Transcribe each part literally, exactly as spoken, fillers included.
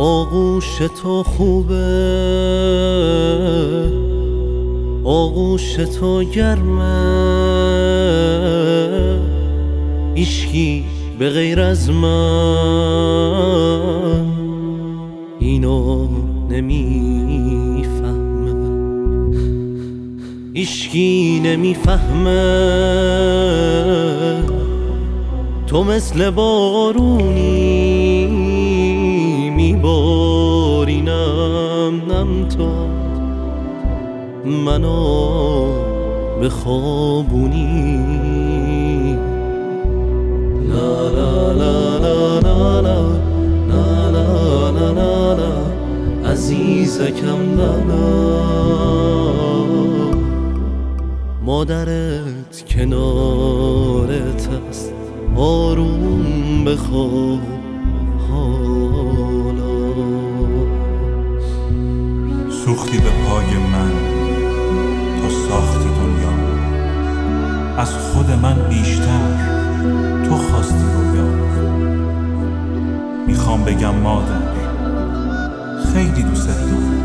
آغوش تو خوبه، آغوش تو گرمه، هیچکی به غیر از من اینو نمیفهمه، هیچکی نمیفهمه. تو مثل بارونی میبارینم نم تو منو به خوابونی. لا لا لا لا لا لا لا لا لا لا لا عزیزکم لا لا. مادرت کنارت است، آروم بخواب حالا. سوختی به پای من تا ساخت دنیا، از خود من بیشتر تو خواستی رویا. میخوام بگم مادر خیلی دوست دارم،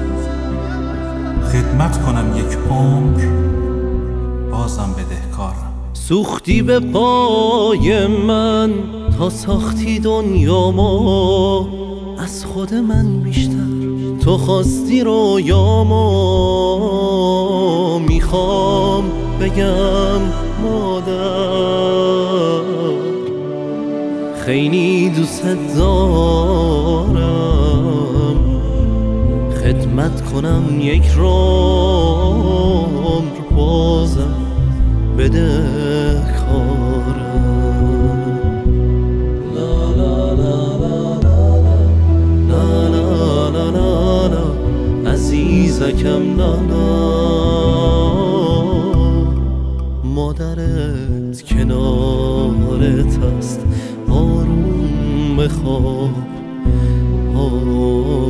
خدمت کنم یک عمر بازم بدهکارم. سوختی به پای من تا ساختی دنیامو، از خود من بیشتر تو خواستی رویامو. میخوام بگم مادر خیلی دوست دارم، خدمت کنم یک عمر بازم بدهکارم. لا لا لا لا لا لا لا لا لا عزیزکم لا لا. مادرت کنارت است، آروم بخواب.